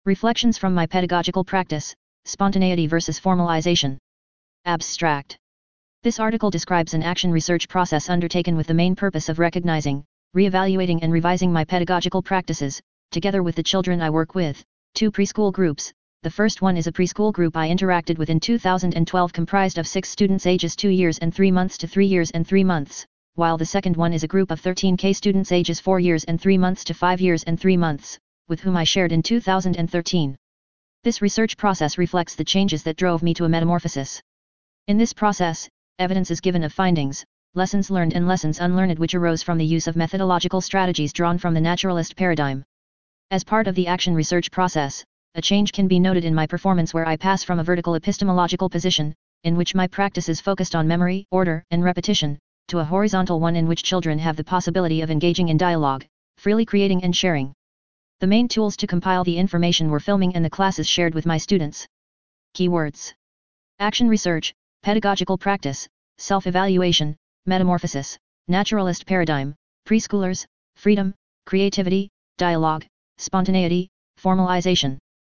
Reflections from my pedagogical practice, spontaneity versus formalization. Abstract. This article describes an action research process undertaken with the main purpose of recognizing, re-evaluating and revising my pedagogical practices, together with the children I work with. 2 preschool groups. The first one is a preschool group I interacted with in 2012 comprised of 6 students ages 2 years and 3 months to 3 years and 3 months, while the second one is a group of 13K students ages 4 years and 3 months to 5 years and 3 months, with whom I shared in 2013. This research process reflects the changes that drove me to a metamorphosis. In this process, evidence is given of findings, lessons learned and lessons unlearned which arose from the use of methodological strategies drawn from the naturalist paradigm. As part of the action research process, a change can be noted in my performance where I pass from a vertical epistemological position, in which my practice is focused on memory, order, and repetition, to a horizontal one in which children have the possibility of engaging in dialogue, freely creating and sharing. The main tools to compile the information were filming and the classes shared with my students. Keywords: action research, pedagogical practice, self-evaluation, metamorphosis, naturalist paradigm, preschoolers, freedom, creativity, dialogue, spontaneity, formalization.